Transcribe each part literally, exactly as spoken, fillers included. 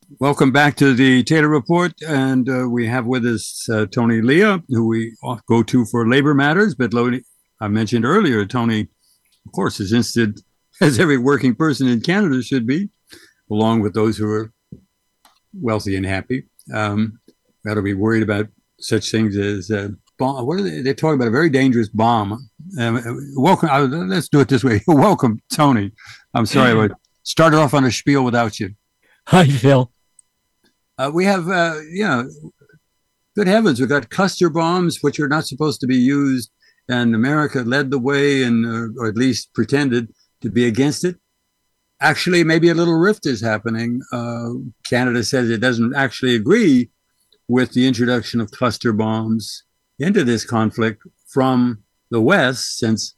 Welcome back to the Taylor Report, and uh, we have with us uh, Tony Leah, who we go to for labor matters. But Lo- I mentioned earlier, Tony, of course, is interested, as every working person in Canada should be, along with those who are wealthy and happy. Um, got to be worried about such things as uh, bomb. What are they? They're talking about a very dangerous bomb. Um, welcome. Uh, let's do it this way. Welcome, Tony. I'm sorry I started off on a spiel without you. Hi, Phil. Uh, we have, uh, you know, good heavens, we've got cluster bombs, which are not supposed to be used, and America led the way, and uh, or at least pretended to be against it. Actually, maybe a little rift is happening. Uh, Canada says it doesn't actually agree with the introduction of cluster bombs into this conflict from the West, since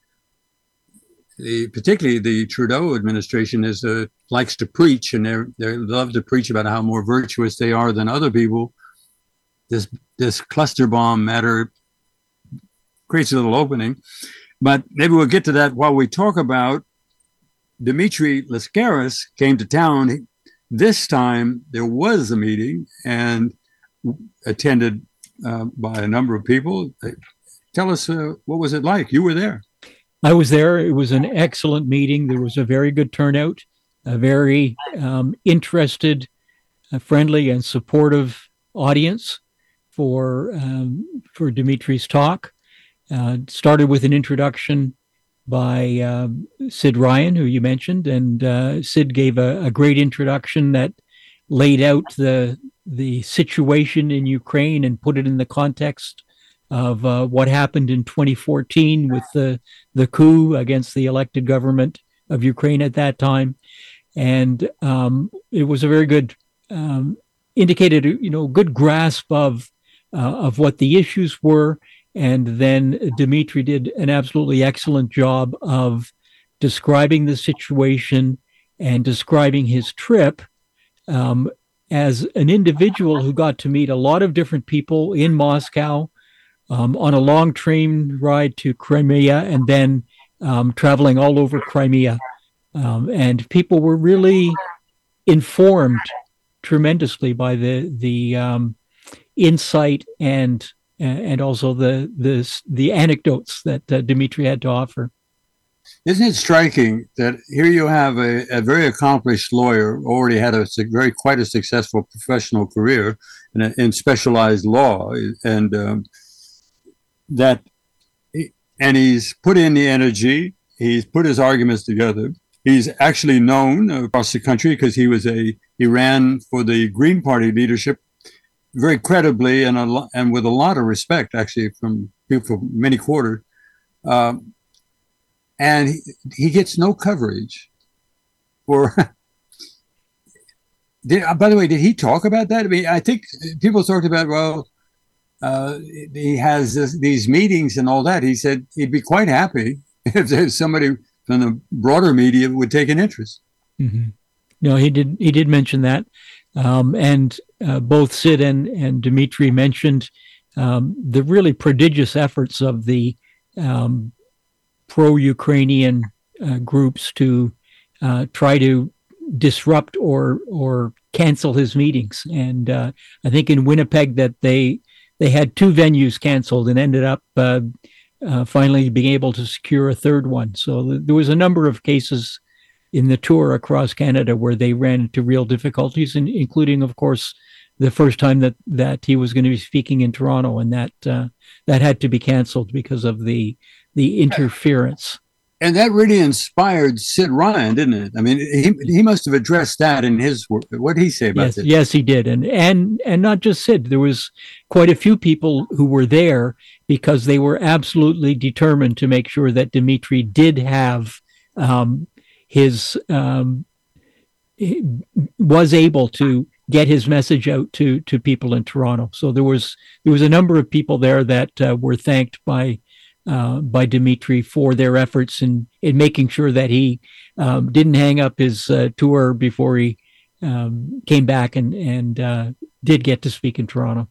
the, particularly the Trudeau administration is uh, likes to preach, and they they love to preach about how more virtuous they are than other people. This this cluster bomb matter creates a little opening, but maybe we'll get to that while we talk about Dimitri Lascaris came to town. This time there was a meeting and attended uh, by a number of people. Tell us, uh, what was it like? You were there. I was there. It was an excellent meeting. There was a very good turnout, a very um, interested, uh, friendly, and supportive audience for um, for Dimitri's talk. Uh, started with an introduction by uh, Sid Ryan, who you mentioned, and uh, Sid gave a, a great introduction that laid out the the situation in Ukraine and put it in the context of uh, what happened in twenty fourteen with the the coup against the elected government of Ukraine at that time, and um, it was a very good um, indicated, you know, good grasp of uh, of what the issues were. And then Dimitri did an absolutely excellent job of describing the situation and describing his trip um, as an individual who got to meet a lot of different people in Moscow, um, on a long train ride to Crimea, and then um, traveling all over Crimea. Um, and people were really informed tremendously by the the um, insight and and also the the the anecdotes that uh, Dimitri had to offer. Isn't it striking that here you have a, a very accomplished lawyer, already had a very quite a successful professional career in, a, in specialized law, and um, that, and he's put in the energy, he's put his arguments together. He's actually known across the country because he was a he ran for the Green Party leadership very credibly and a, and with a lot of respect, actually, from people for many quarters. Um, and he, he gets no coverage for. Did, by the way, did he talk about that? I mean, I think people talked about, well, uh, he has this, these meetings and all that. He said he'd be quite happy if there's somebody from the broader media would take an interest. Mm-hmm. No, he did. He did mention that. Um, and uh, both Sid and, and Dimitri mentioned um, the really prodigious efforts of the um, pro-Ukrainian uh, groups to uh, try to disrupt or or cancel his meetings. And uh, I think in Winnipeg that they they had two venues canceled and ended up uh, uh, finally being able to secure a third one. So th- there was a number of cases in the tour across Canada where they ran into real difficulties, and including, of course, the first time that, that he was going to be speaking in Toronto, and that uh, that had to be canceled because of the the interference. And that really inspired Sid Ryan, didn't it? I mean, he he must have addressed that in his work. What did he say about yes, this? Yes, he did, and and and not just Sid. There was quite a few people who were there because they were absolutely determined to make sure that Dimitri did have. Um, his um, was able to get his message out to to people in Toronto. So there was there was a number of people there that uh, were thanked by uh, by Dimitri for their efforts in in making sure that he um, didn't hang up his uh, tour before he um, came back and and uh, did get to speak in Toronto.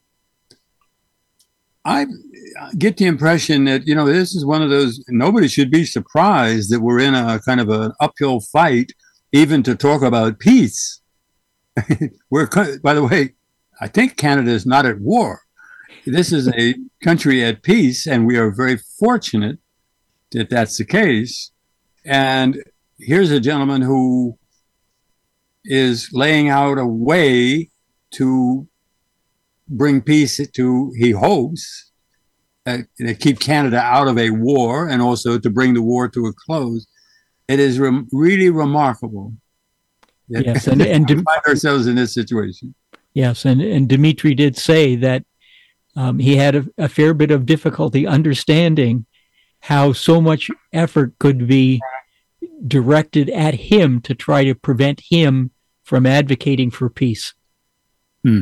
I get the impression that, you know, this is one of those, nobody should be surprised that we're in a kind of an uphill fight, even to talk about peace. we're, by the way, I think Canada is not at war. This is a country at peace, and we are very fortunate that that's the case. And here's a gentleman who is laying out a way to bring peace to, he hopes, uh, to keep Canada out of a war and also to bring the war to a close. It is re- really remarkable that yes, and, and we find ourselves in this situation. Yes, and, and Dmitry did say that um, he had a, a fair bit of difficulty understanding how so much effort could be directed at him to try to prevent him from advocating for peace. Hmm.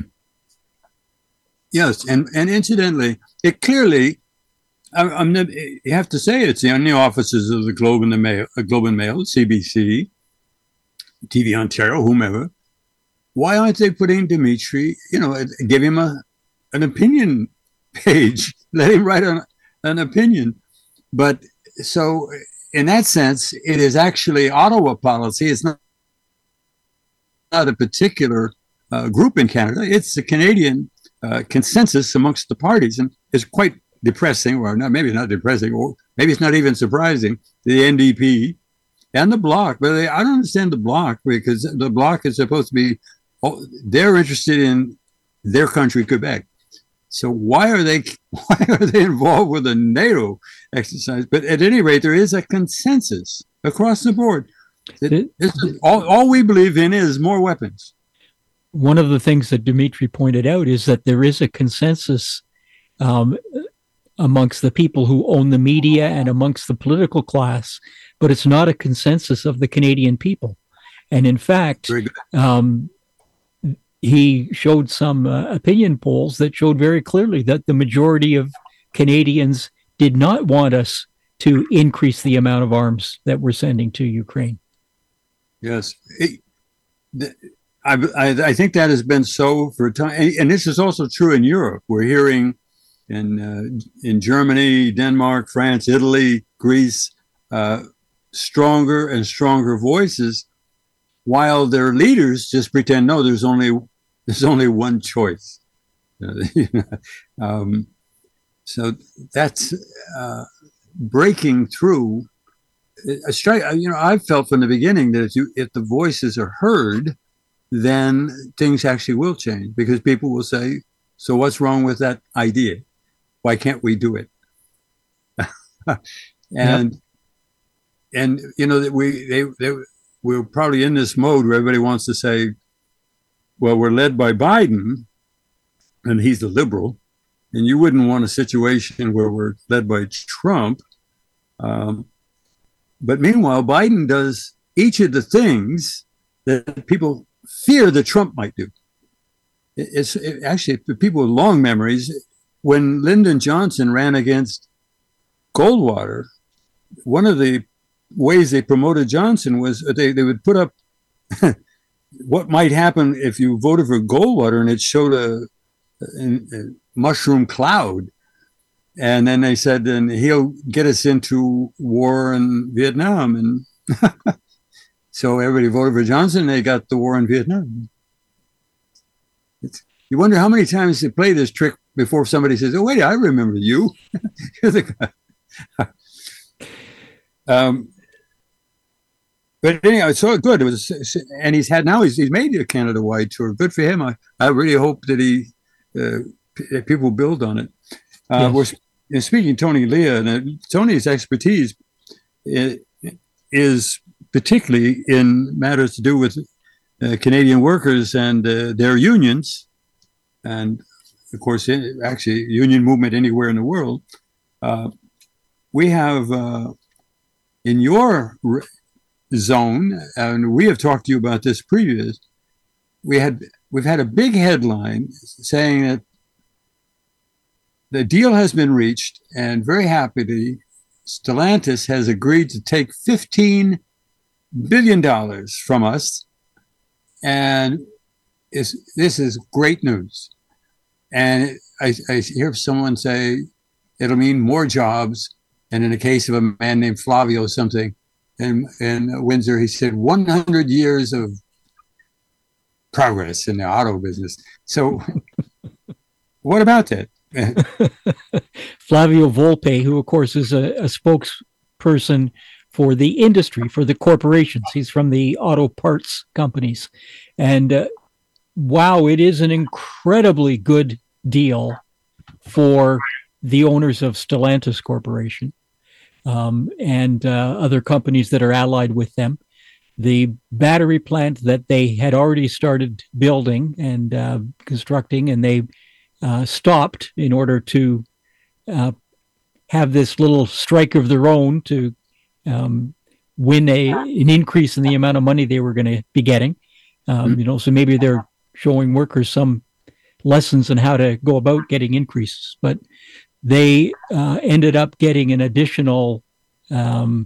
Yes, and, and incidentally, it clearly, I, I'm not, you have to say it's in the offices of the Globe and the Mail, uh, Globe and Mail, C B C, T V Ontario, whomever. Why aren't they putting Dmitry, you know, give him a an opinion page, let him write an, an opinion. But so in that sense, it is actually Ottawa policy. It's not, not a particular uh, group in Canada. It's the Canadian uh, consensus amongst the parties, and it's quite depressing, or not, maybe not depressing, or maybe it's not even surprising, the N D P and the Bloc. But they, I don't understand the Bloc, because the Bloc is supposed to be, oh, they're interested in their country, Quebec. So why are they why are they involved with a NATO exercise? But at any rate, there is a consensus across the board. It, it, all, all we believe in is more weapons. One of the things that Dmitry pointed out is that there is a consensus um, amongst the people who own the media and amongst the political class, but it's not a consensus of the Canadian people. And in fact, um, he showed some uh, opinion polls that showed very clearly that the majority of Canadians did not want us to increase the amount of arms that we're sending to Ukraine. Yes. It, I, I, I think that has been so for a time. And, and this is also true in Europe. We're hearing in, uh, in Germany, Denmark, France, Italy, Greece, uh, stronger and stronger voices, while their leaders just pretend, no, there's only There's only one choice. um, so that's uh, breaking through. A strike, you know, I've felt from the beginning that if you if the voices are heard, then things actually will change, because people will say, "So what's wrong with that idea? Why can't we do it?" and yep. and you know that we they they we're probably in this mode where everybody wants to say, well, we're led by Biden, and he's the liberal, and you wouldn't want a situation where we're led by Trump. Um, but meanwhile, Biden does each of the things that people fear that Trump might do. It's it, actually, for people with long memories, when Lyndon Johnson ran against Goldwater, one of the ways they promoted Johnson was they, they would put up what might happen if you voted for Goldwater, and it showed a, a, a mushroom cloud. And then they said, then he'll get us into war in Vietnam. And so everybody voted for Johnson, and they got the war in Vietnam. It's, you wonder how many times they play this trick before somebody says, oh, wait, I remember you. You're the guy. um, But anyway, it's so good. It was, and he's had now he's he's made a Canada-wide tour. Good for him. I, I really hope that he uh, p- people build on it. Uh, yes. We're speaking Tony Leah, and uh, Tony's expertise is, is particularly in matters to do with uh, Canadian workers and uh, their unions, and of course, actually, union movement anywhere in the world. Uh, we have uh, in your re- zone, and we have talked to you about this previous, we had we've had a big headline saying that the deal has been reached, and very happily Stellantis has agreed to take fifteen billion dollars from us, and is this is great news. And I, I hear someone say it'll mean more jobs, and in the case of a man named Flavio something in, in Windsor, he said one hundred years of progress in the auto business. So what about that? Flavio Volpe, who of course is a, a spokesperson for the industry, for the corporations. He's from the auto parts companies. And uh, wow, it is an incredibly good deal for the owners of Stellantis Corporation um, and uh, other companies that are allied with them. The battery plant that they had already started building and uh, constructing, and they uh, stopped in order to uh, have this little strike of their own to um, win a an increase in the amount of money they were going to be getting. Um, mm-hmm. You know, so maybe they're showing workers some lessons on how to go about getting increases. But they uh, ended up getting an additional, um,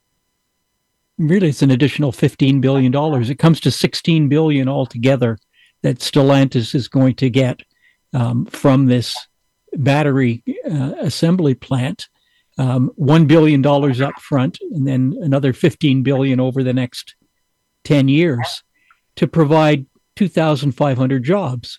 really it's an additional fifteen billion dollars. It comes to sixteen billion dollars altogether that Stellantis is going to get um, from this battery uh, assembly plant. Um, one billion dollars up front and then another fifteen billion dollars over the next ten years to provide two thousand five hundred jobs.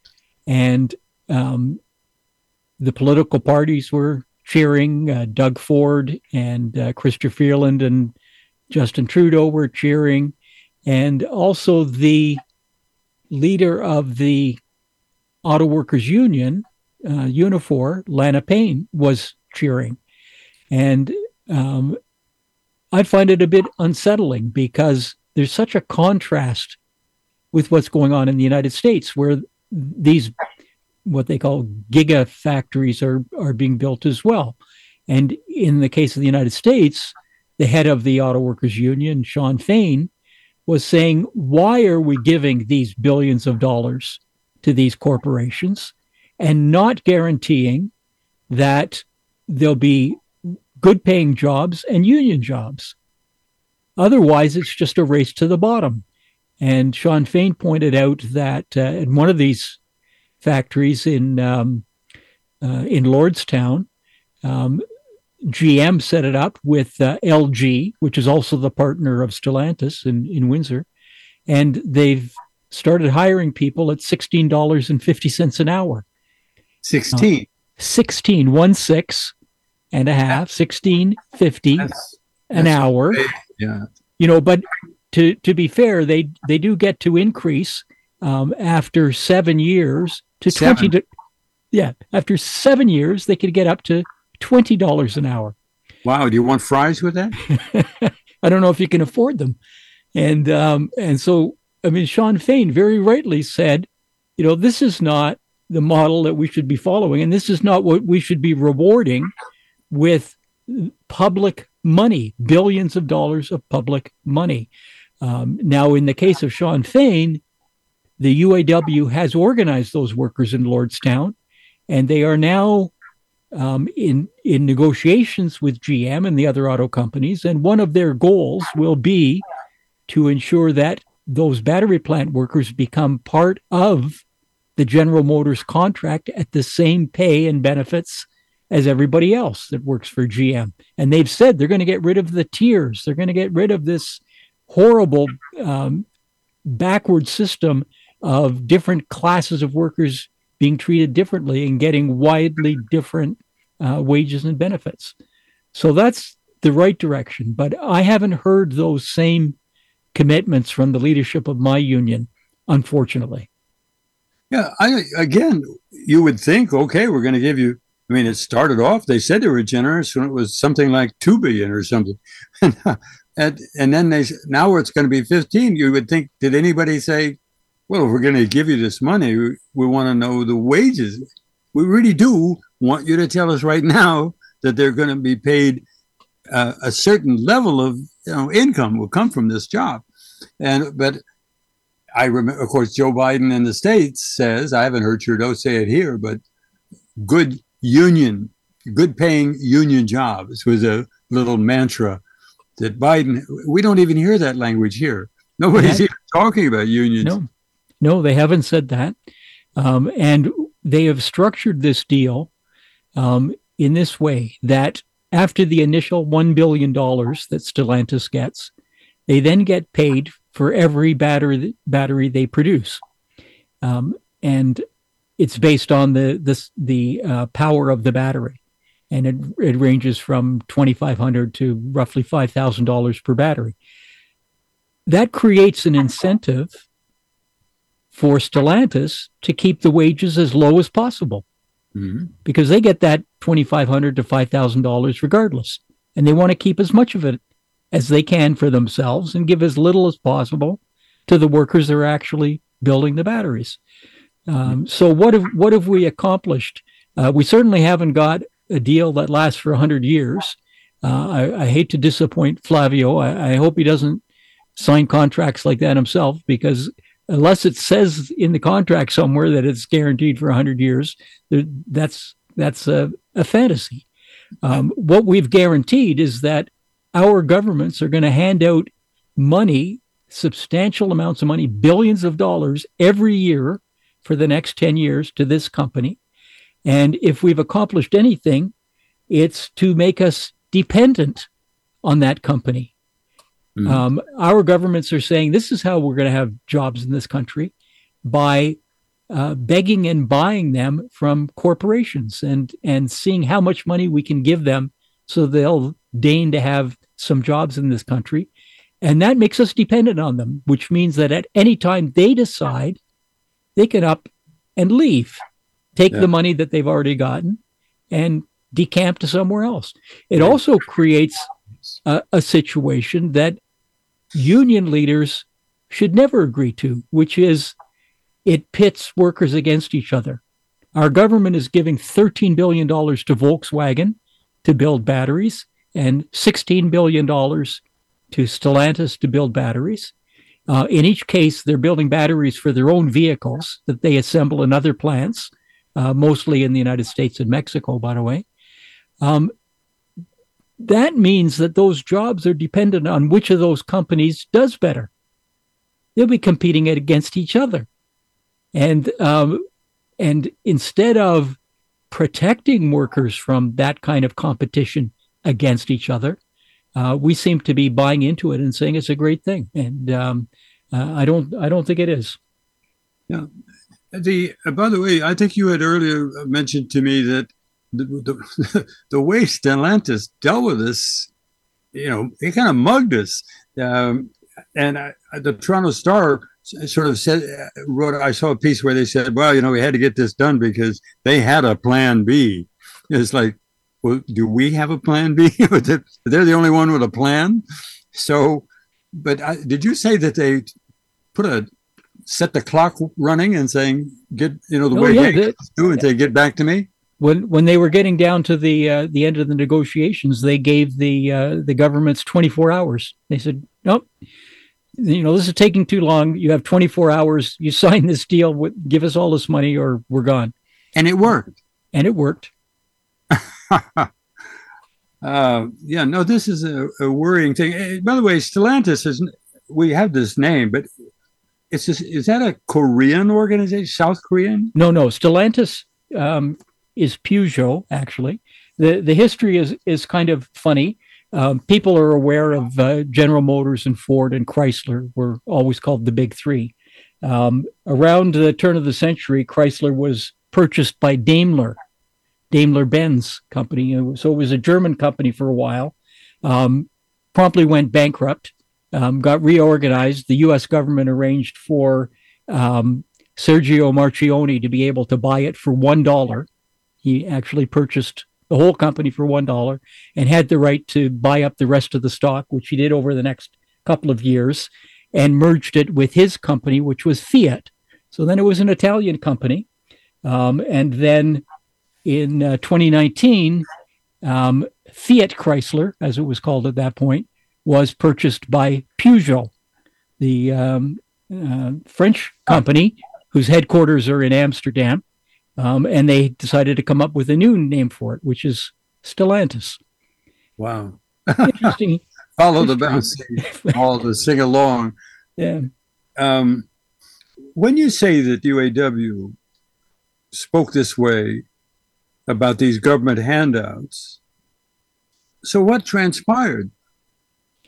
And um, the political parties were cheering. Uh, Doug Ford and uh, Chrystia Freeland and Justin Trudeau were cheering. And also the leader of the Auto Workers Union, uh, Unifor, Lana Payne, was cheering. And um, I find it a bit unsettling because there's such a contrast with what's going on in the United States, where these, what they call giga factories are, are being built as well. And in the case of the United States, the head of the Auto Workers Union, Shawn Fain, was saying, why are we giving these billions of dollars to these corporations and not guaranteeing that there'll be good paying jobs and union jobs? Otherwise, it's just a race to the bottom. And Shawn Fain pointed out that uh, in one of these factories in um, uh, in Lordstown, um, G M set it up with uh, L G, which is also the partner of Stellantis in, in Windsor. And they've started hiring people at sixteen dollars and fifty cents an hour. sixteen? Uh, sixteen, one six and a half, sixteen fifty that's, an that's hour. Great. Yeah. You know, but to, to be fair, they, they do get to increase um, after seven years to seven. twenty. To, yeah, after seven years, they could get up to twenty dollars an hour. Wow. Do you want fries with that? I don't know if you can afford them. And, um, and so, I mean, Shawn Fain very rightly said, you know, this is not the model that we should be following. And this is not what we should be rewarding with public money, billions of dollars of public money. Um, now, in the case of Shawn Fain, the U A W has organized those workers in Lordstown, and they are now um, in in negotiations with G M and the other auto companies. And one of their goals will be to ensure that those battery plant workers become part of the General Motors contract at the same pay and benefits as everybody else that works for G M. And they've said they're going to get rid of the tiers. They're going to get rid of this horrible um, backward system of different classes of workers being treated differently and getting widely different uh, wages and benefits. So that's the right direction. But I haven't heard those same commitments from the leadership of my union, unfortunately. Yeah, I again, you would think, okay, we're going to give you, I mean, it started off, they said they were generous when it was something like two billion or something. and, and then they, now it's going to be fifteen. You would think, did anybody say, well, if we're going to give you this money, we, we want to know the wages. We really do want you to tell us right now that they're going to be paid uh, a certain level of you know, income will come from this job. And, but I remember, of course, Joe Biden in the States says, I haven't heard Trudeau say it here, but good union, good paying union jobs was a little mantra that Biden, we don't even hear that language here. Nobody's even talking about unions. No, no, they haven't said that. Um, and they have structured this deal um, in this way that after the initial one billion dollars that Stellantis gets, they then get paid for every battery battery they produce, um, and it's based on the this the uh, power of the battery, and it it ranges from twenty-five hundred to roughly five thousand dollars per battery. That creates an incentive for Stellantis to keep the wages as low as possible, mm-hmm. because they get that twenty-five hundred to five thousand dollars regardless, and they want to keep as much of it as they can for themselves and give as little as possible to the workers that are actually building the batteries. Um, so what have what have we accomplished? Uh, we certainly haven't got a deal that lasts for one hundred years. Uh, I, I hate to disappoint Flavio. I, I hope he doesn't sign contracts like that himself, because unless it says in the contract somewhere that it's guaranteed for one hundred years, that's that's a, a fantasy. Um, what we've guaranteed is that our governments are going to hand out money, substantial amounts of money, billions of dollars every year for the next ten years to this company. And if we've accomplished anything, it's to make us dependent on that company. Mm-hmm. Um, our governments are saying this is how we're going to have jobs in this country, by uh, begging and buying them from corporations and, and seeing how much money we can give them so they'll deign to have some jobs in this country. And that makes us dependent on them, which means that at any time they decide, they can up and leave, take yeah. the money that they've already gotten and decamp to somewhere else. It also creates a, a situation that union leaders should never agree to, which is it pits workers against each other. Our government is giving thirteen billion dollars to Volkswagen to build batteries and sixteen billion dollars to Stellantis to build batteries. Uh, in each case, they're building batteries for their own vehicles that they assemble in other plants, uh, mostly in the United States and Mexico, by the way. Um, that means that those jobs are dependent on which of those companies does better. They'll be competing against each other. And, um, and instead of protecting workers from that kind of competition against each other, uh, we seem to be buying into it and saying it's a great thing. And um, uh, I don't, I don't think it is. Yeah. The uh, by the way, I think you had earlier mentioned to me that the the, the way Stellantis dealt with this, you know, he kind of mugged us. Um, and I, the Toronto Star sort of said, wrote, I saw a piece where they said, well, you know, we had to get this done because they had a plan B. It's like, well, do we have a plan B? They're the only one with a plan. So, but I, did you say that they put a, set the clock running and saying, get, you know, the oh, way yeah, they do and say, get back to me? When when they were getting down to the uh, the end of the negotiations, they gave the uh, the governments twenty-four hours. They said, nope, you know, this is taking too long. You have twenty-four hours. You sign this deal. With, give us all this money or we're gone. And it worked. And it worked. uh, yeah, no, this is a, a worrying thing. By the way, Stellantis is, we have this name, but it's just, is that a Korean organization, South Korean? No, no. Stellantis um, is Peugeot, actually. The the history is is kind of funny. Um, people are aware of uh, General Motors and Ford and Chrysler were always called the big three. Um, around the turn of the century, Chrysler was purchased by Daimler, Daimler-Benz company. So it was a German company for a while, um, promptly went bankrupt, um, got reorganized. The U S government arranged for um, Sergio Marchionne to be able to buy it for one dollar. He actually purchased the whole company for one dollar and had the right to buy up the rest of the stock, which he did over the next couple of years, and merged it with his company, which was Fiat. So then it was an Italian company. Um, and then in uh, twenty nineteen, um, Fiat Chrysler, as it was called at that point, was purchased by Peugeot, the um, uh, French company whose headquarters are in Amsterdam. Um, and they decided to come up with a new name for it, which is Stellantis. Wow. Interesting. Follow the bounce, all to sing along. Yeah. Um, when you say that U A W spoke this way about these government handouts, so what transpired?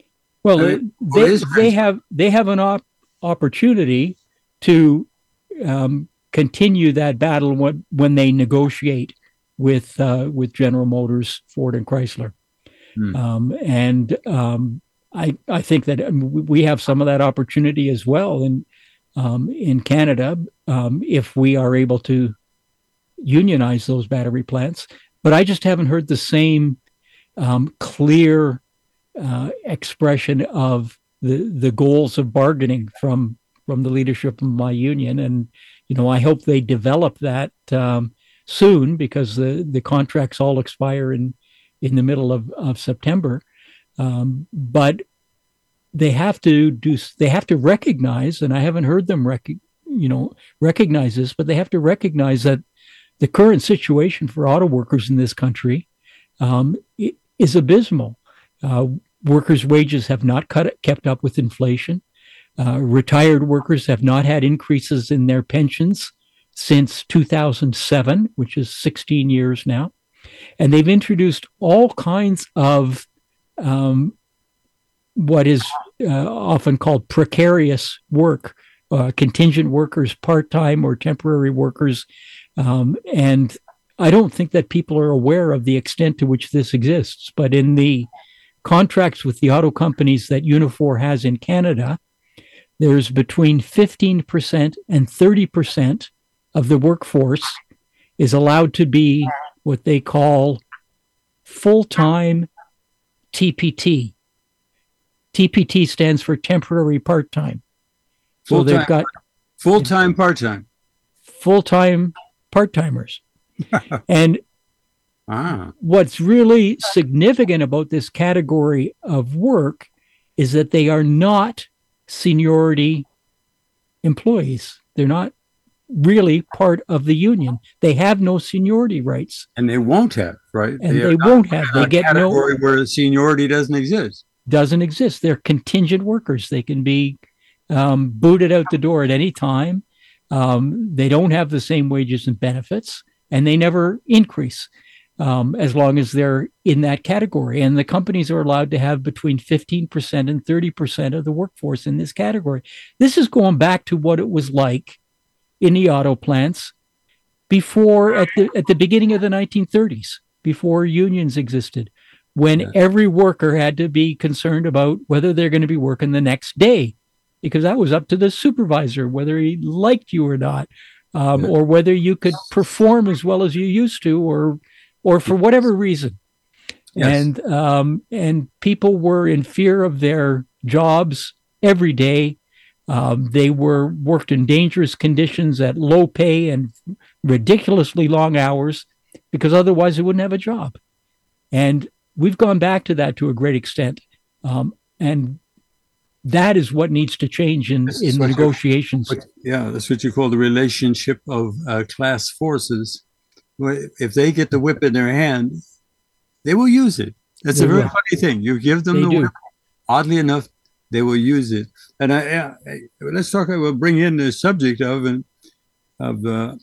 Well, I mean, they well, it is they have they have an op- opportunity to um, continue that battle when, when they negotiate with uh, with General Motors, Ford, and Chrysler. Hmm. Um, and um, I I think that we have some of that opportunity as well in um, in Canada um, if we are able to unionize those battery plants. But I just haven't heard the same um, clear uh, expression of the the goals of bargaining from from the leadership of my union. And you know, I hope they develop that um, soon, because the the contracts all expire in in the middle of, of September. Um, but they have to do they have to recognize, and I haven't heard them rec- you know recognize this, but they have to recognize that the current situation for auto workers in this country um, is abysmal. Uh, workers' wages have not cut, kept up with inflation. Uh, retired workers have not had increases in their pensions since two thousand seven, which is sixteen years now. And they've introduced all kinds of um, what is uh, often called precarious work, uh, contingent workers, part-time or temporary workers. Um, and I don't think that people are aware of the extent to which this exists. But in the contracts with the auto companies that Unifor has in Canada, there's between fifteen percent and thirty percent of the workforce is allowed to be what they call full-time T P T. T P T stands for temporary part-time. So Full-time, they've got full-time, part-time. Full-time part-timers. And ah. what's really significant about this category of work is that they are not seniority employees. They're not really part of the union. They have no seniority rights. And they won't have, right? And they, they won't have. They get no category where seniority doesn't exist. Doesn't exist. They're contingent workers. They can be um, booted out the door at any time. Um, they don't have the same wages and benefits, and they never increase um, as long as they're in that category. And the companies are allowed to have between fifteen percent and thirty percent of the workforce in this category. This is going back to what it was like in the auto plants before, at the at the beginning of the nineteen thirties, before unions existed, when yeah. every worker had to be concerned about whether they're going to be working the next day, because that was up to the supervisor, whether he liked you or not, um, yeah. or whether you could perform as well as you used to, or or for whatever reason. Yes. And um, and people were in fear of their jobs every day. Um, they were worked in dangerous conditions at low pay and ridiculously long hours, because otherwise they wouldn't have a job. And we've gone back to that to a great extent. Um, and that is what needs to change in, in negotiations. You, yeah, that's what you call the relationship of uh, class forces. If they get the whip in their hand, they will use it. That's they a very will. funny thing. You give them they the do. whip, oddly enough, they will use it. And I, I, let's talk. We'll bring in the subject of and of uh,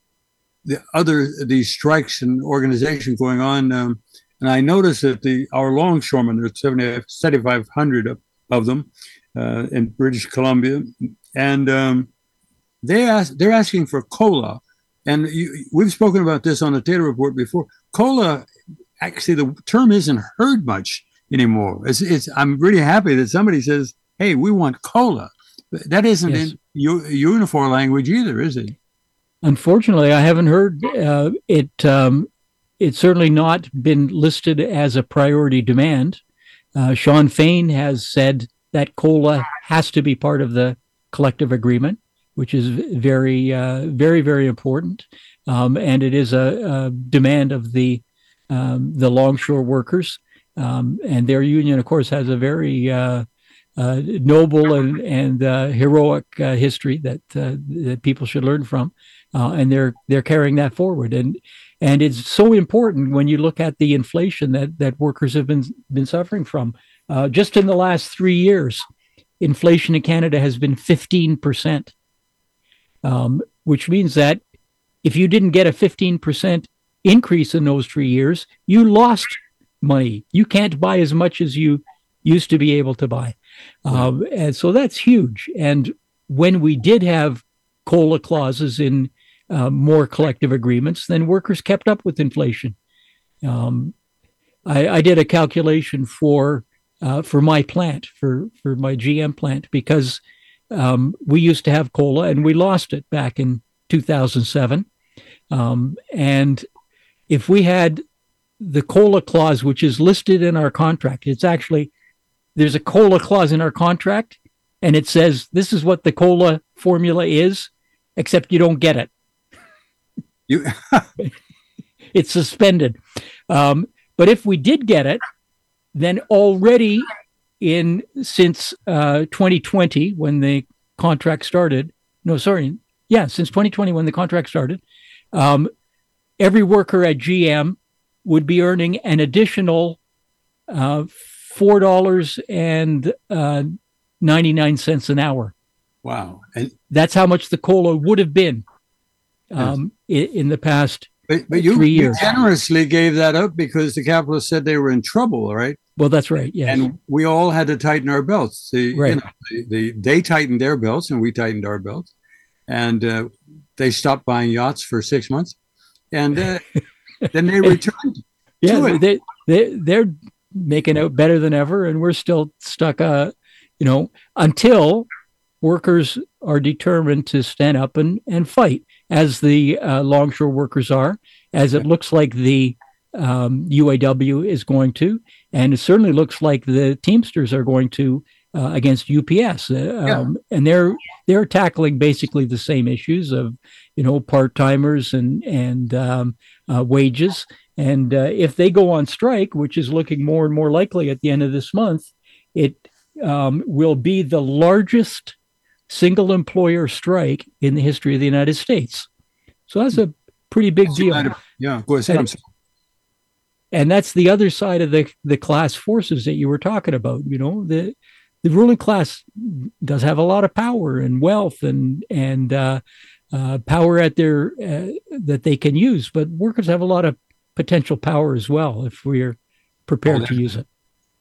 the other these strikes and organizations going on. Um, and I noticed that the our longshoremen, there's seventy-five hundred of, of them uh, in British Columbia, and um, they ask they're asking for COLA. And you, we've spoken about this on the Taylor Report before. COLA, actually, the term isn't heard much anymore. It's, it's, I'm really happy that somebody says, hey, we want COLA. That isn't yes. in U, Unifor language either, is it? Unfortunately, I haven't heard uh, it. Um, it's certainly not been listed as a priority demand. Uh, Sean Fain has said that COLA has to be part of the collective agreement, which is very, uh, very, very important. Um, and it is a, a demand of the um, the longshore workers. Um, and their union, of course, has a very uh, uh, noble and, and uh, heroic uh, history that uh, that people should learn from. Uh, and they're they're carrying that forward. And and it's so important when you look at the inflation that that workers have been been suffering from. Uh, just in the last three years, inflation in Canada has been fifteen percent. Um, which means that if you didn't get a fifteen percent increase in those three years, you lost money. You can't buy as much as you used to be able to buy. Um, and so that's huge. And when we did have COLA clauses in uh, more collective agreements, then workers kept up with inflation. Um, I, I did a calculation for uh, for my plant, for, for my G M plant, because um, we used to have COLA and we lost it back in two thousand seven. Um, and if we had the COLA clause, which is listed in our contract, it's actually, there's a COLA clause in our contract, and it says this is what the COLA formula is, except you don't get it. You It's suspended. Um, but if we did get it, then already in since uh, twenty twenty, when the contract started, no, sorry, yeah, since twenty twenty, when the contract started, um, every worker at G M would be earning an additional uh, four dollars and ninety-nine cents an hour. Wow. And that's how much the COLA would have been um, yes. in, in the past but, but you, three years. You generously gave that up because the capitalists said they were in trouble, right? Well, that's right. Yeah. And we all had to tighten our belts. The, right. You know, the, the, they tightened their belts and we tightened our belts. And uh, they stopped buying yachts for six months. And uh, then they returned. Yeah, to it. They, they, they're making out better than ever. And we're still stuck, uh, you know, until workers are determined to stand up and, and fight, as the uh, longshore workers are, as it looks like the um, U A W is going to, and it certainly looks like the Teamsters are going to uh, against U P S. Uh, yeah. um, and they're they're tackling basically the same issues of, you know, part-timers and, and um, uh, wages. And uh, if they go on strike, which is looking more and more likely at the end of this month, it um, will be the largest single employer strike in the history of the United States. So that's a pretty big deal. Yeah, go ahead. And, and that's the other side of the, the class forces that you were talking about. You know, the the ruling class does have a lot of power and wealth and and uh, uh, power at their uh, that they can use, but workers have a lot of potential power as well if we're prepared oh, to use it.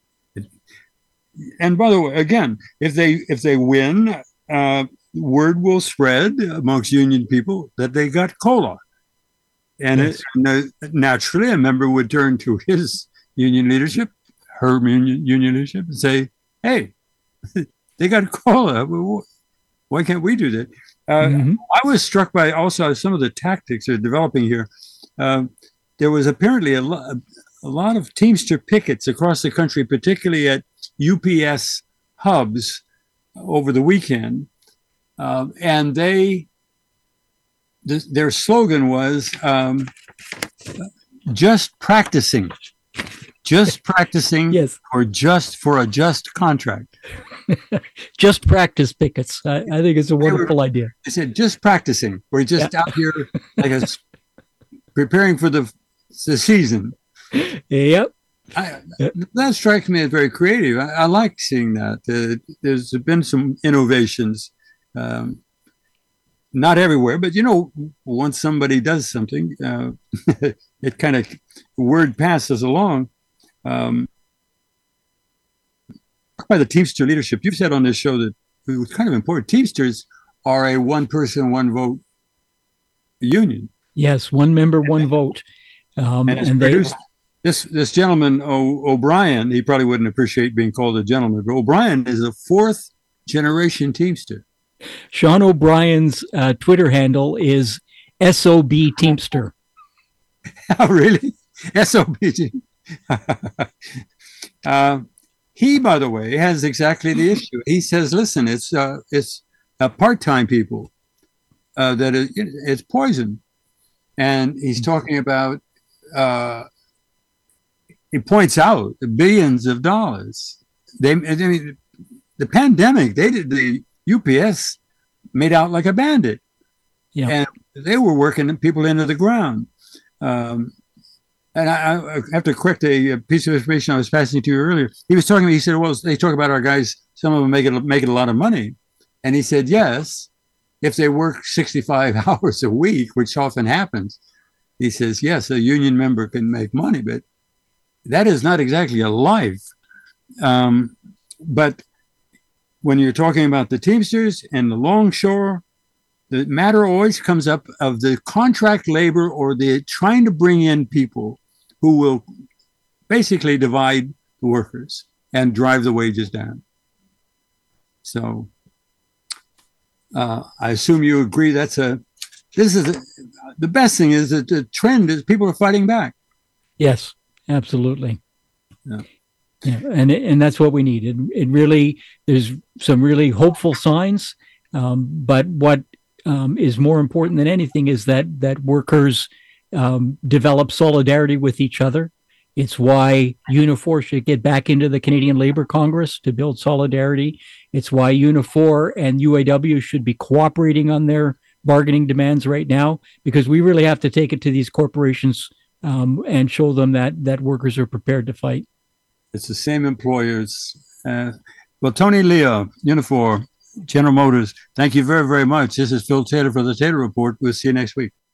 And by the way, again, if they if they win, uh, word will spread amongst union people that they got COLA. And yes. it, naturally, a member would turn to his union leadership, her union, union leadership, and say, hey, they got COLA. Why can't we do that? Uh, mm-hmm. I was struck by also some of the tactics they're developing here. Uh, there was apparently a, lo- a lot of Teamster pickets across the country, particularly at U P S hubs over the weekend. Uh, and they, th- their slogan was um, just practicing, just practicing yes. or just for a just contract. Just practice pickets. I, I think it's a wonderful were, idea. I said, just practicing. We're just yeah. out here like a, preparing for the, the season. Yep. I, that strikes me as very creative. I, I like seeing that. Uh, there's been some innovations, um, not everywhere, but you know, once somebody does something, uh, it kind of word passes along. Um, by the Teamster leadership, you've said on this show that it was kind of important. Teamsters are a one person, one vote union. Yes, one member, one and, vote. Um, and, and produced, they. This this gentleman, o, O'Brien, he probably wouldn't appreciate being called a gentleman, but O'Brien is a fourth generation Teamster. Sean O'Brien's uh, Twitter handle is S O B Teamster. Oh, really? S O B. uh, he, by the way, has exactly the issue. He says, listen, it's uh, it's uh, part-time people uh, that it, it's poison. And he's talking about... Uh, He points out the billions of dollars. They, I mean, the pandemic, they did the U P S made out like a bandit, yeah, and they were working people into the ground. Um, and I, I have to correct a, a piece of information I was passing to you earlier. He was talking to me. He said, "Well, they talk about our guys. Some of them make it making a lot of money," and he said, "Yes, if they work sixty-five hours a week, which often happens." He says, "Yes, a union member can make money, but." That is not exactly a life. Um, but when you're talking about the Teamsters and the longshore, the matter always comes up of the contract labor, or the trying to bring in people who will basically divide the workers and drive the wages down. So uh, I assume you agree that's a, this is a, the best thing is that the trend is people are fighting back. Yes, absolutely. Yeah. Yeah, and and that's what we need. It, it really, there's some really hopeful signs, um, but what um, is more important than anything is that that workers um, develop solidarity with each other. It's why Unifor should get back into the Canadian Labour Congress to build solidarity. It's why Unifor and U A W should be cooperating on their bargaining demands right now, because we really have to take it to these corporations um, and show them that that workers are prepared to fight. It's the same employers. Uh, well, Tony Leo, Unifor, General Motors, thank you very, very much. This is Phil Taylor for the Taylor Report. We'll see you next week.